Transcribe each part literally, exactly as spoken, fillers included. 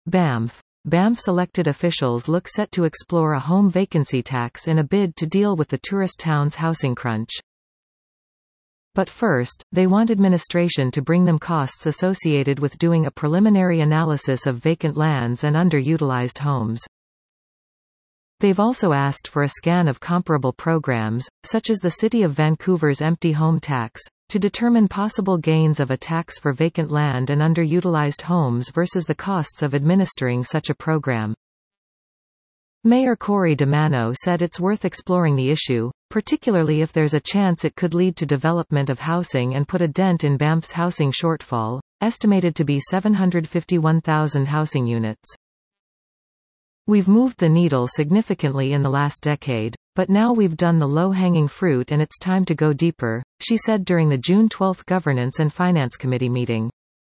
Banff. Banff's elected officials look set to explore a home vacancy tax in a bid to deal with the tourist town's housing crunch. But first, they want administration to bring them costs associated with doing a preliminary analysis of vacant lands and underutilized homes. They've also asked for a scan of comparable programs, such as the City of Vancouver's empty home tax, to determine possible gains of a tax for vacant land and underutilized homes versus the costs of administering such a program. Mayor Corey DeMano said it's worth exploring the issue, particularly if there's a chance it could lead to development of housing and put a dent in Banff's housing shortfall, estimated to be seven hundred fifty-one thousand housing units. We've moved the needle significantly in the last decade, but now we've done the low-hanging fruit and it's time to go deeper, she said during the June twelfth Governance and Finance Committee meeting.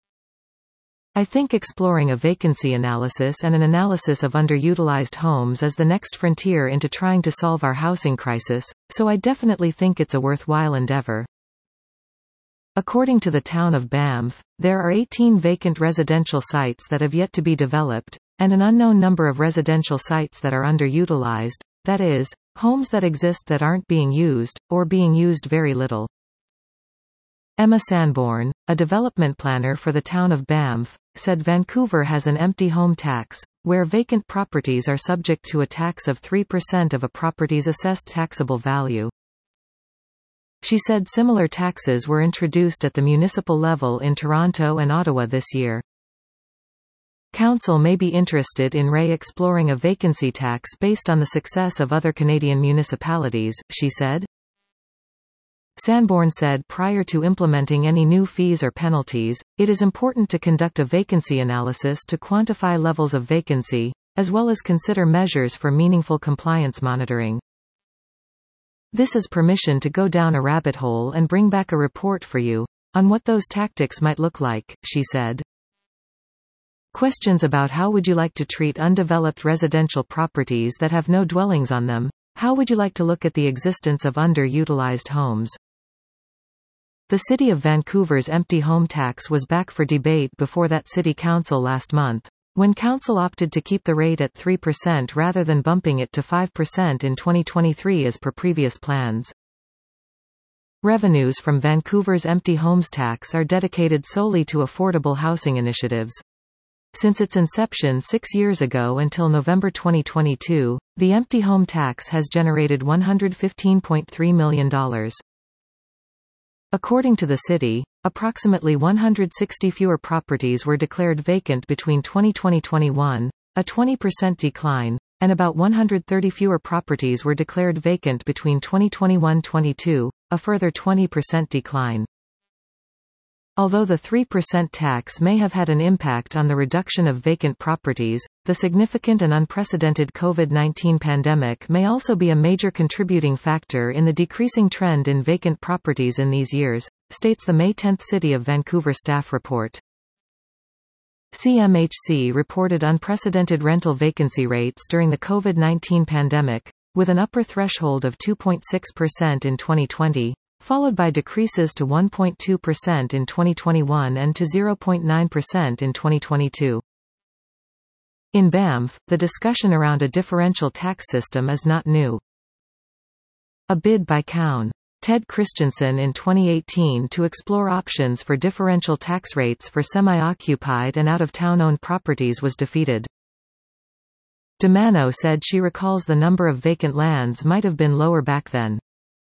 I think exploring a vacancy analysis and an analysis of underutilized homes is the next frontier into trying to solve our housing crisis, so I definitely think it's a worthwhile endeavor. According to the town of Banff, there are eighteen vacant residential sites that have yet to be developed, and an unknown number of residential sites that are underutilized, that is, homes that exist that aren't being used, or being used very little. Emma Sanborn, a development planner for the town of Banff, said Vancouver has an empty home tax, where vacant properties are subject to a tax of three percent of a property's assessed taxable value. She said similar taxes were introduced at the municipal level in Toronto and Ottawa this year. Council may be interested in re-exploring a vacancy tax based on the success of other Canadian municipalities, she said. Sanborn said prior to implementing any new fees or penalties, it is important to conduct a vacancy analysis to quantify levels of vacancy, as well as consider measures for meaningful compliance monitoring. This is permission to go down a rabbit hole and bring back a report for you, on what those tactics might look like, she said. Questions about how would you like to treat undeveloped residential properties that have no dwellings on them? How would you like to look at the existence of underutilized homes? The City of Vancouver's empty home tax was back for debate before that City Council last month, when Council opted to keep the rate at three percent rather than bumping it to five percent in twenty twenty-three as per previous plans. Revenues from Vancouver's empty homes tax are dedicated solely to affordable housing initiatives. Since its inception six years ago until November twenty twenty-two, the empty home tax has generated one hundred fifteen point three million dollars. According to the city, approximately one hundred sixty fewer properties were declared vacant between twenty twenty to twenty-one, a twenty percent decline, and about one hundred thirty fewer properties were declared vacant between twenty twenty-one to twenty-two, a further twenty percent decline. Although the three percent tax may have had an impact on the reduction of vacant properties, the significant and unprecedented COVID nineteen pandemic may also be a major contributing factor in the decreasing trend in vacant properties in these years, states the May tenth City of Vancouver staff report. C M H C reported unprecedented rental vacancy rates during the COVID nineteen pandemic, with an upper threshold of two point six percent in twenty twenty, followed by decreases to one point two percent in twenty twenty-one and to zero point nine percent in twenty twenty-two. In Banff, the discussion around a differential tax system is not new. A bid by Cown. Ted Christensen in twenty eighteen to explore options for differential tax rates for semi-occupied and out-of-town-owned properties was defeated. DeMano said she recalls the number of vacant lands might have been lower back then.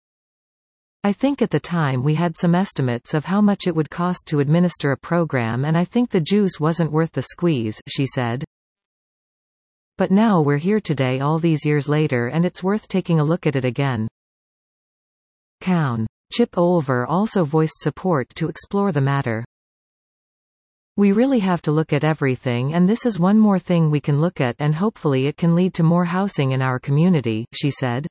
I think at the time we had some estimates of how much it would cost to administer a program and I think the juice wasn't worth the squeeze, she said. But now we're here today all these years later and it's worth taking a look at it again. Cown. Chip Olver also voiced support to explore the matter. We really have to look at everything and this is one more thing we can look at and hopefully it can lead to more housing in our community, she said.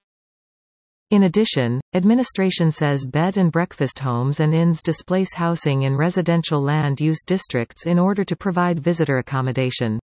In addition, administration says bed and breakfast homes and inns displace housing in residential land use districts in order to provide visitor accommodation.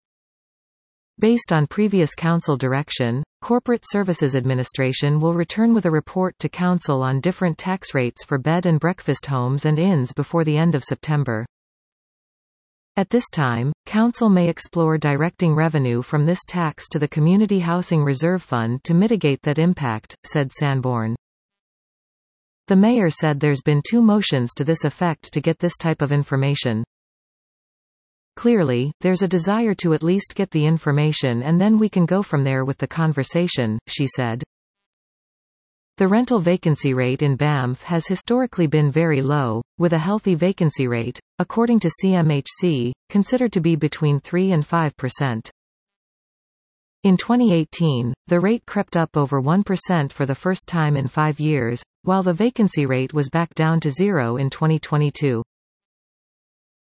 Based on previous council direction, Corporate Services Administration will return with a report to council on different tax rates for bed and breakfast homes and inns before the end of September. At this time, Council may explore directing revenue from this tax to the Community Housing Reserve Fund to mitigate that impact, said Sanborn. The mayor said there's been two motions to this effect to get this type of information. Clearly, there's a desire to at least get the information and then we can go from there with the conversation, she said. The rental vacancy rate in Banff has historically been very low, with a healthy vacancy rate, according to C M H C, considered to be between three and five percent. In twenty eighteen, the rate crept up over one percent for the first time in five years, while the vacancy rate was back down to zero in twenty twenty-two.